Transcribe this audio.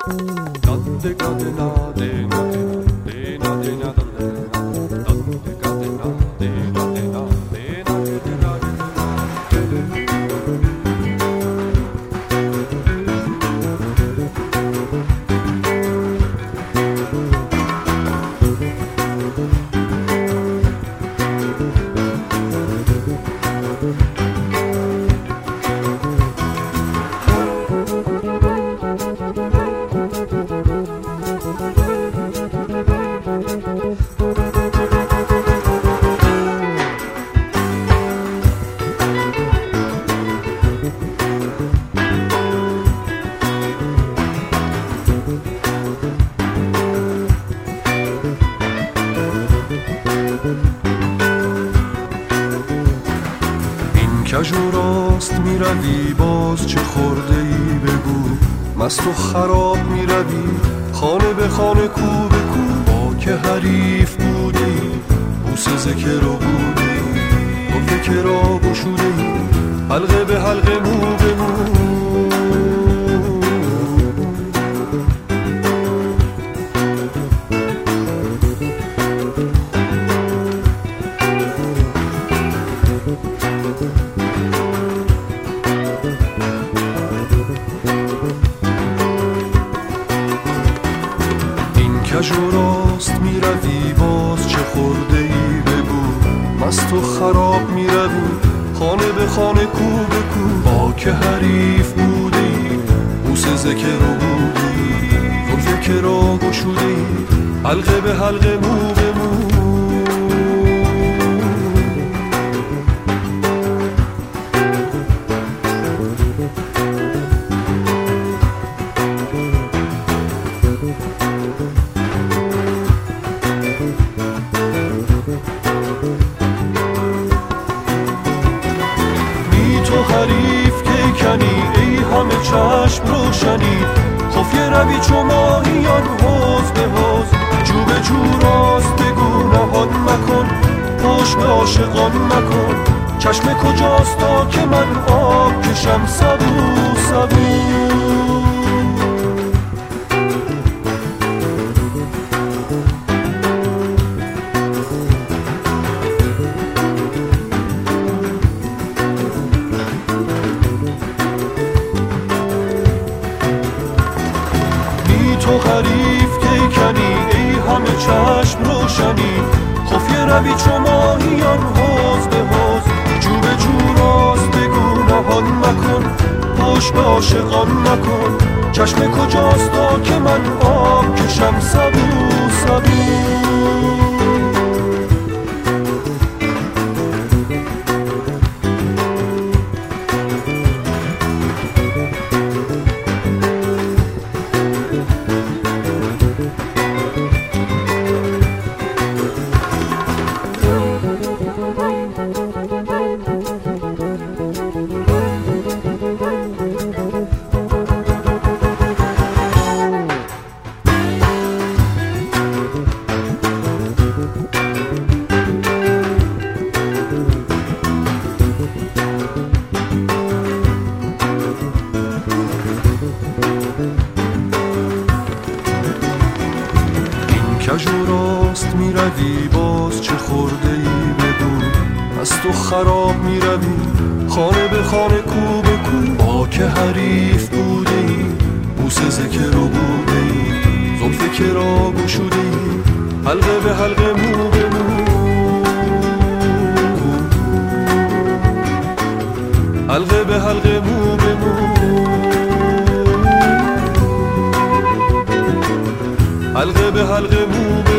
کج و راست می روی باز چه خورده ای بگو، مست و خراب می روی خانه به خانه کو به کو. با که حریف بوده ای بوسه ذکر و بوده ای، گفته که را گشوده ای حلقه به حلقه مو به مو. کج و راست می روی باز چه خورده ای بگو، مست و خراب می روی خانه به خانه کو به کو. با که حریف بوده ای بوسه ذکر و بوده ای، زلف که را گشوده ای حلقه به حلقه مو به مو. حریف که کنی ای همه چشم روشنی، خفیه روی چو ماهیان حوض به حوض. جو به جو راست بگو نهان مکن، پشت به عاشقان مکن. چشم کجاست تا که من آب کشم سبو سبو. تو حریف که کنی ای همه چشم روشنی، خفیه روی چو ماهیان حوض به حوض. جو به جو راست بگو نهان مکن، پشت به عاشقان مکن. چشم کجاست تا که من آب کشم سبو سبو. کج و راست می روی باز چه خورده ای بگو، مست و خراب می روی خانه به خانه کو به کو. با که حریف بوده ای بوسه ذکر و بوده ای، زلف که را گشوده ای حلقه به حلقه مو به مو. حلقه به حلقه مو به مو. حلقه به حلقه مو.